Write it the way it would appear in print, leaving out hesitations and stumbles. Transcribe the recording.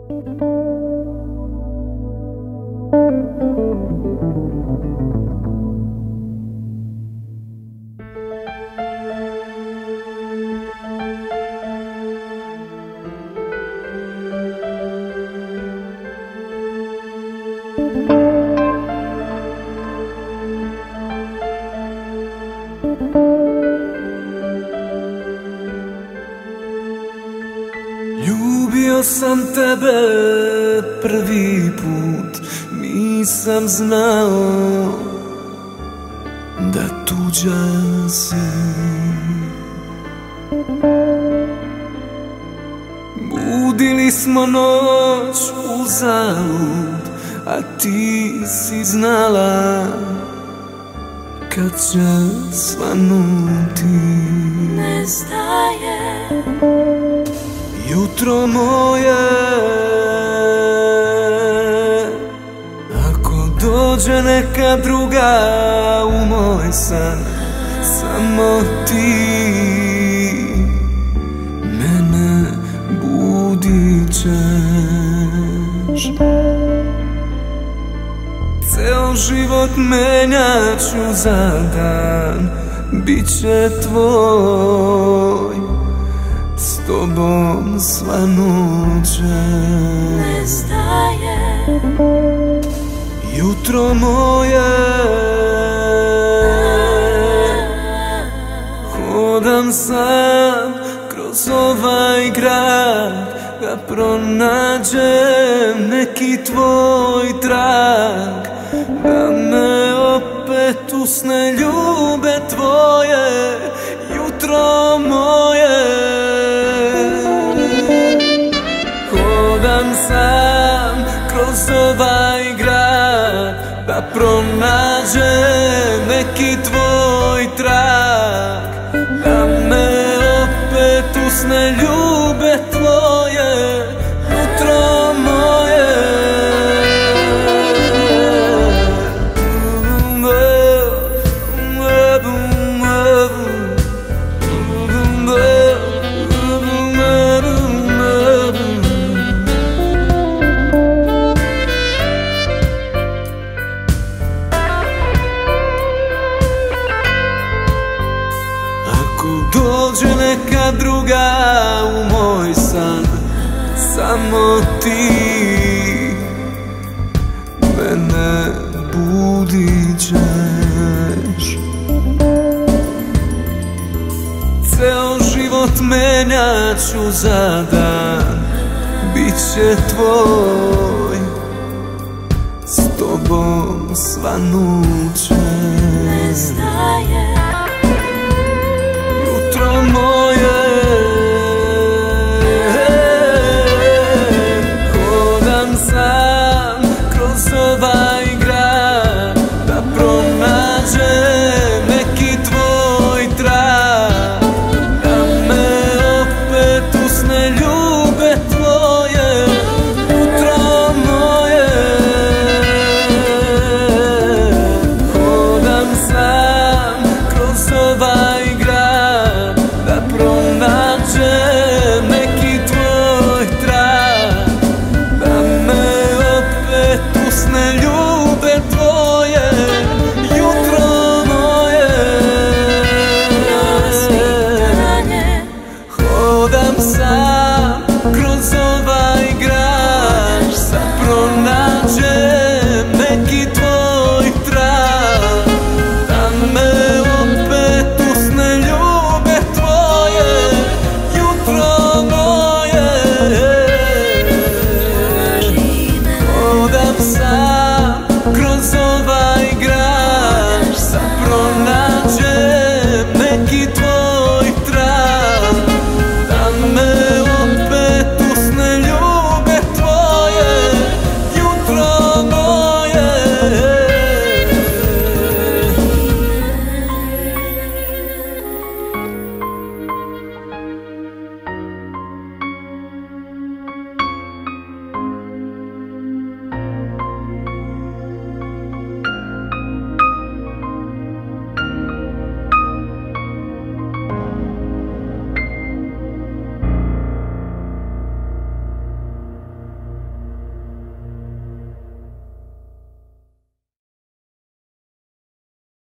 Ljubio sam tebe prvi put, nisam znao da tuđa si. Budili smo noć uzalud, a ti si znala kad će svanuti. Nestaje jutro moje, ako dođe neka druga u moj san, samo ti mene budit ćeš. Ceo život menjat ću za dan, bit će tvoj, s tobom svanuće. nestaje Jutro moje, hodam sam kroz ovaj grad, da pronađem neki tvoj trag, da me opet usne ljube tvoje. Jutro moje, hodam sam kroz ovaj grad, da pronađem neki tvoj trag, da me opet usne ljube tvoje. Jutro moje, dođe neka druga u moj san, samo ti mene budit ćeš. Ceo život menjat ću za dan, bit će tvoj, s tobom svanut ćeš. nestaje Jutro moje,